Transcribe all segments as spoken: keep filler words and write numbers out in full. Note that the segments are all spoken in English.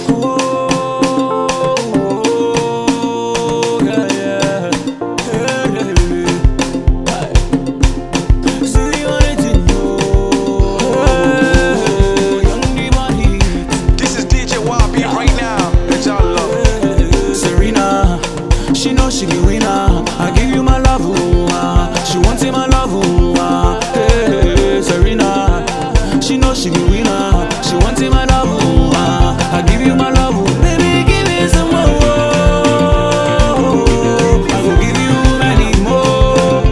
She knows she be winner. I give you my love, ooh, ah. She wants my love, ooh, ah. Hey, hey, Serena. She knows she be winner. She wants my love, ooh, ah. I give you my love, ooh. Baby, give me some more. I will give you many more.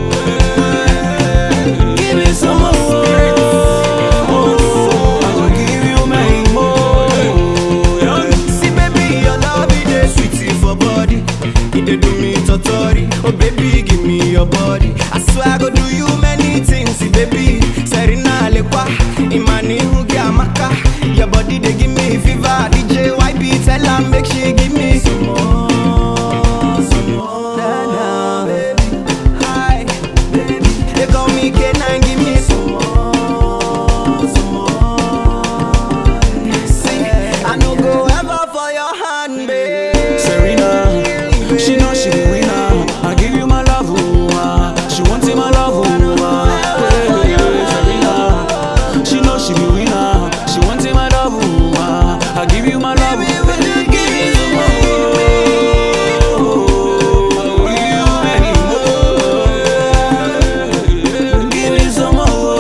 Give me some more. I will give you many more. See, baby, your love is sweet for body. They do me totori, oh baby, give me your body. I swear I go do you many things, see, baby. Serena lekwa, imani hugi amaka. Your body they give me fever. D J Y B tell her make she give me some more, some more. Nah, nah, baby, hi, baby. They call me K nine, give me some more, some more. See, I no go ever for your hand, baby. Serena. She knows she be winner. I give you my love, ooh, ah. She wants my love, ooh, ah. Hey, hey, Serena. She knows she be winner. She wants my love, ooh, ah. I give you my love, ooh. Baby, give me some more. I will give you many more. Give me some more.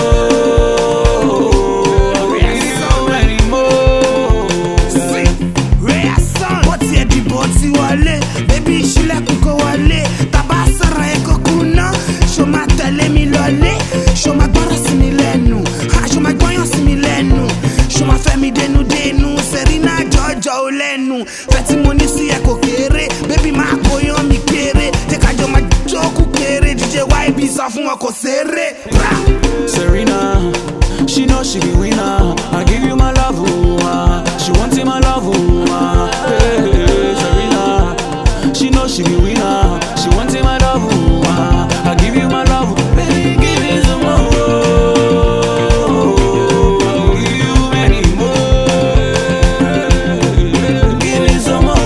I will give you many more. See, Ray Son, what's your debauchery wale? Baby, she like Kuko wale. Tabasara eko kuna. Show my tele mi lole. Show my bara si mi lenu. Ha, show my goyon si mi lenu. Show my femi denu denu. Serena Jojo lenu. Feti money si eko kere. Baby, ma goyon mi kere. Teka jo ma joku kere. D J Y B sa fun wako sere. Serena, she knows she be winner. I give you my love, ooh, ah. She wants my love, ooh, ah. Hey, hey, Serena. She knows she be winner. She wants my love, ooh, ah. I give you my love, ooh. Baby, give me some more. I will give you many more. Give me some more.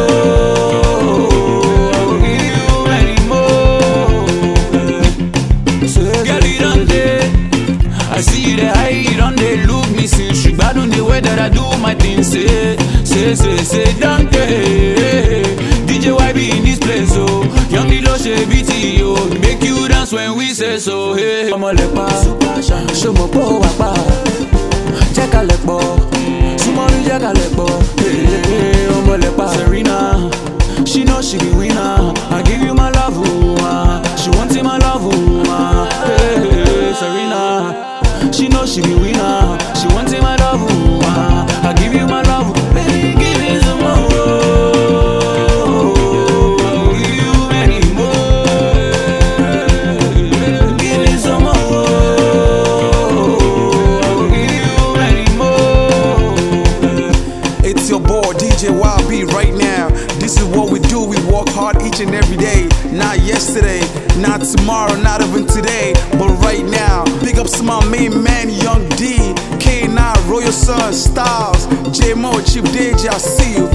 I will give you many more. Girl, you done there. I see the hide on they look me since she bad on the way that I do my thing. Say, say, say, say, donkey. D J Y B in this place, oh. Young Lilo she B T, oh. Make you dance when we say so, hey. Omo lepa, show mo po wapa. Jeka lepo, sumori jeka lepo. Hey, omo lepa. Serena, she knows she be winner. I give you my love, ooh, ah. She wants my love, ooh, ah. Hey, hey, Serena. She knows she be winner. She wants my love, ooh, ah. I give you my love, ooh. Baby, give me some more. I will give you many more. Give me some more. I will give you many more. It's your boy D J Y B right now. This is what we do. We work hard each and every day. Not yesterday, not tomorrow, not even today, but right now. Big ups to my main man, Young D, K nine, Royal Sun, Styles, J Mo, Chief D J. I see you.